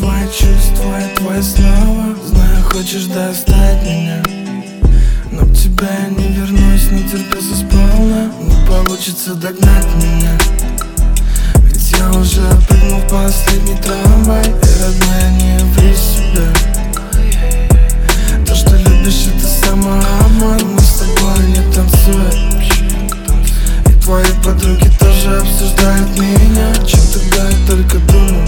твои чувства и твои слова. Знаю, хочешь достать меня, но к тебе я не вернусь, не терпелся сполна. Не получится догнать меня, ведь я уже прыгнул в последний трамвай. И, родная, не ври себя, то, что любишь, это самообман. Мы с тобой не танцуем, и твои подруги тоже обсуждают меня. Чем тогда я только думаю,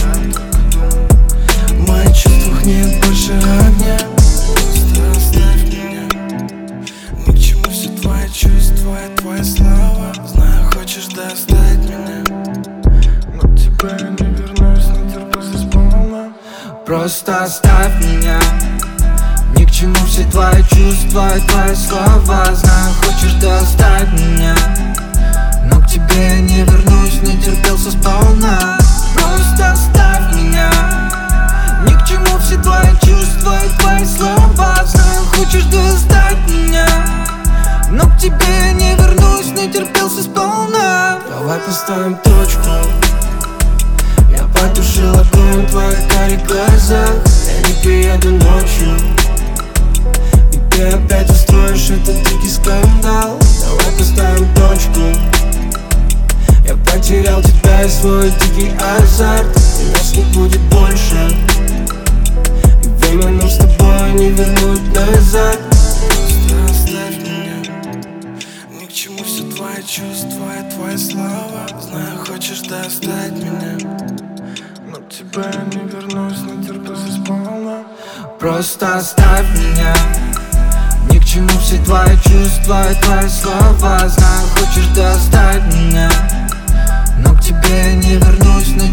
в моих чувствах нет больше огня. Просто оставь меня, ни к чему все твои чувства и твои слова. Знаю, хочешь достать меня, но к тебе я не вернусь, не терпелся сполна. Просто оставь меня, ни к чему все твои чувства и твои слова. Знаю, хочешь достать меня, но к тебе я не вернусь, не терпелся сполна. Просто оставь меня, ни к чему все твои чувства и твои слова. Знаю, хочешь достать меня, но к тебе я не вернусь, не терпелся сполна. Давай поставим точку. Я потушил огонь в твоих карих глазах. Я не приеду ночью, и ты опять устроишь этот дикий скандал. Давай поставим точку. Я потерял тебя и свой дикий азарт, и нас не будет больше, и время нам с тобой не вернуть назад. Просто оставь меня, ни к чему все твои чувства и твои слова. Знаю, хочешь достать меня, но к тебе я не вернусь, не терпелся сполна. Просто оставь меня, ни к чему все твои чувства и твои слова. Знаю, хочешь достать меня, но к тебе я не вернусь, не